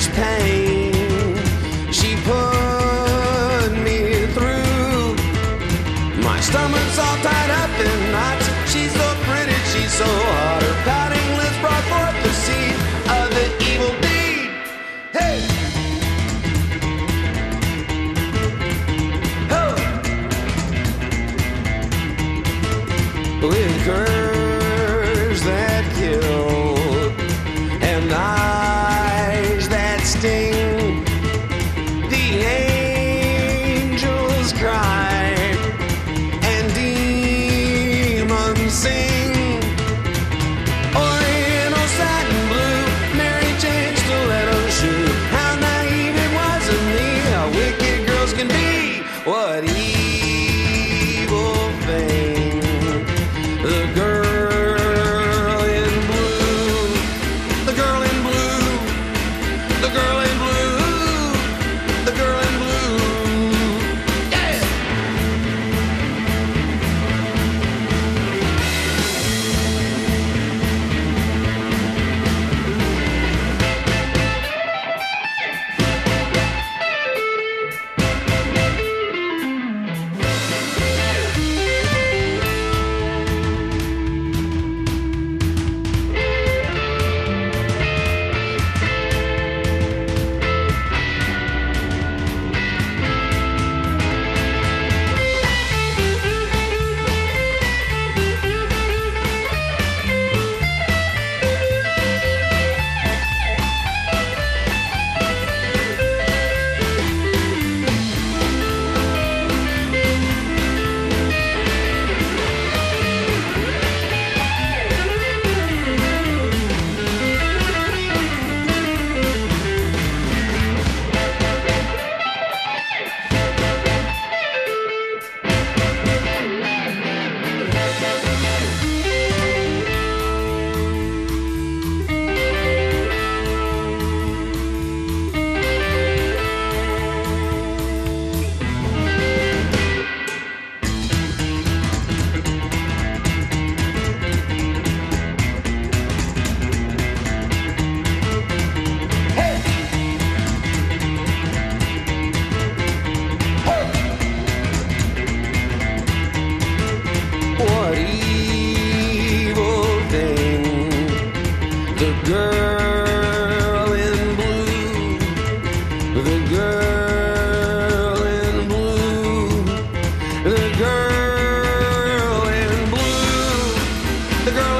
pain she put me through. My stomach's all tied up in knots. She's so pretty, she's so hot. Her pouting lips brought forth the seed of the evil deed. Hey! Ho! With curves that kill and eyes that sting, the angels cry and demons sing. Oriental satin blue, Mary Jane stiletto shoe. How naive it was of me, how wicked girls can be. What evil thing the girl in blue, the girl in blue, the girl in blue, the girl in blue. Yeah! What evil thing the girl in blue, the girl in blue, the girl in blue, the girl